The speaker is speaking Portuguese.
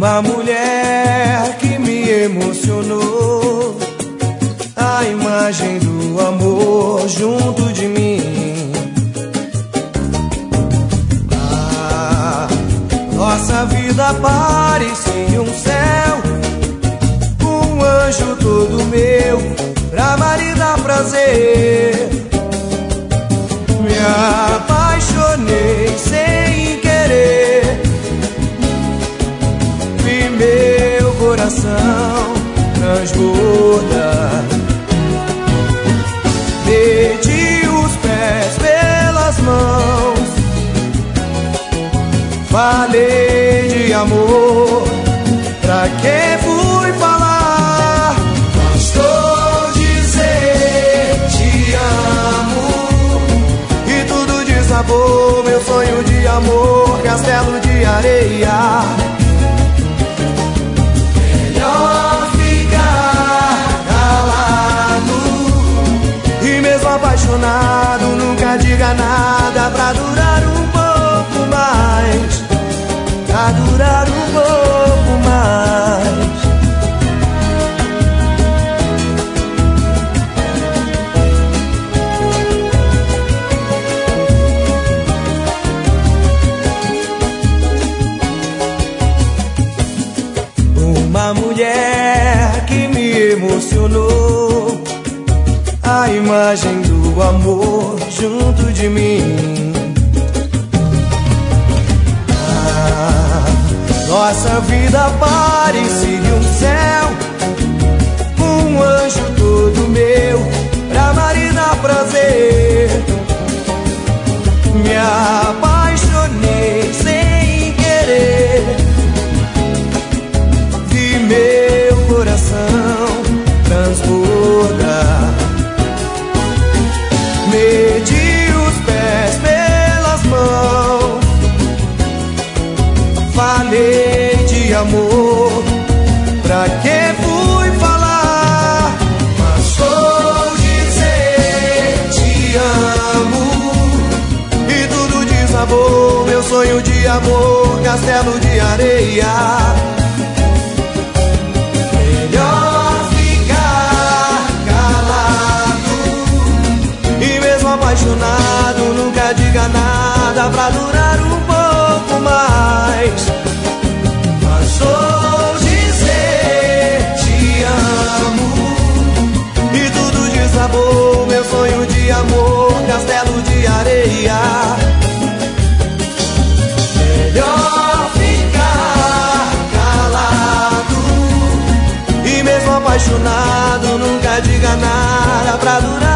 Uma mulher que me emocionou, a imagem do amor junto de mim. Nossa vida parecia um céu, um anjo todo meu, pra amar e dar prazer. Me apaixonei sem querer, vi meu coração transbordar. Meti os pés pelas mãos, falei de amor, pra quem fui falar? Bastou dizer te amo e tudo desabou. Meu sonho de amor, castelo de areia. Melhor ficar calado, e mesmo apaixonado nunca diga nada, pra durar um pouco mais, pra durar um pouco mais. Uma mulher que me emocionou, a imagem do amor junto de mim. Nossa vida parecia um céu, um anjo todo meu, pra amar e dar prazer. Me apaixonei sem querer, vi meu coração transbordar. Medi os pés pelas mãos, falei de amor, pra que fui falar? Bastou dizer te amo e tudo desabou. Meu sonho de amor, castelo de areia. Melhor ficar calado, e mesmo apaixonado nunca diga nada, pra durar um pouco mais. Bastou dizer te amo e tudo desabou. Meu sonho de amor, castelo de areia. Melhor ficar calado, e mesmo apaixonado nunca diga nada, pra durar